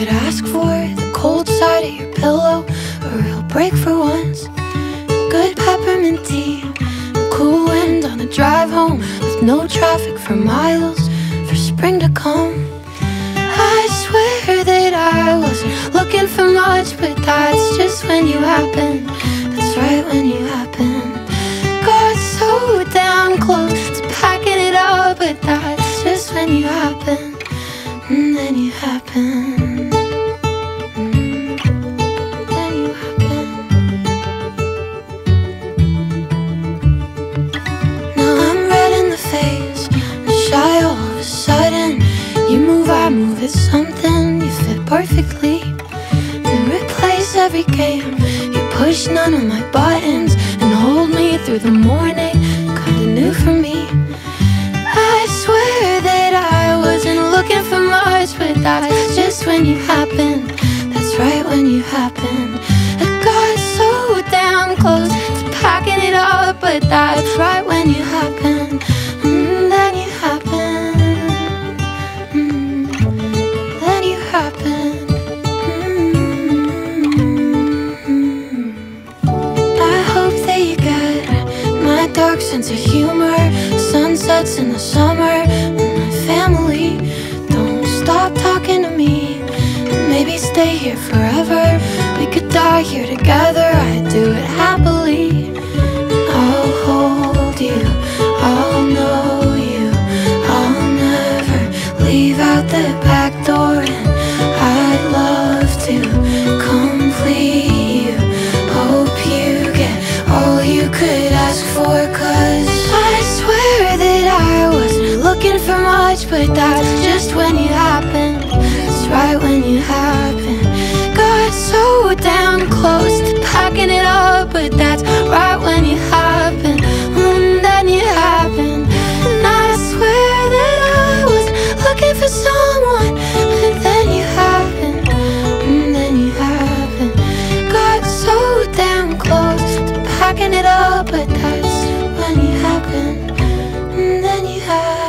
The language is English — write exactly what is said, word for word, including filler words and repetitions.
could ask for, the cold side of your pillow, a real break for once. Good peppermint tea, cool wind on the drive home, with no traffic for miles, for spring to come. I swear that I wasn't looking for much, but that's just when you happen. That's right, when you happen. Got so damn close to packing it up, but that's just when you happen. And then you happen. Mm, then you happen. Now I'm red in the face, and shy all of a sudden. You move, I move, it's something. You fit perfectly and replace every game. You push none of my buttons and hold me through the morning. Kinda new for me. I swear that I wasn't looking for much, but that's just when you happen. That's right, when you happen. I got so damn close to packing it up, but that's right, when you happen. And then you happen. Mm, then you happen. Mm. I hope that you get my dark sense of humor. Sunsets in the summer, and my family. Don't stop talking to me, and maybe stay here forever. We could die here together, I'd do it happily. And I'll hold you, I'll know you, I'll never leave out the back door. And I'd love to complete you. Hope you get all you could ask for, 'cause I swear that I wasn't looking for much, but that's just when you happen. That's right, when you happen. Got so damn close to packing it up, but that's right, when you happen. And then you happen. And I swear that I was looking for someone, but then you happen. And then you happen. Got so damn close to packing it up, but that's when you happen. And then you happen.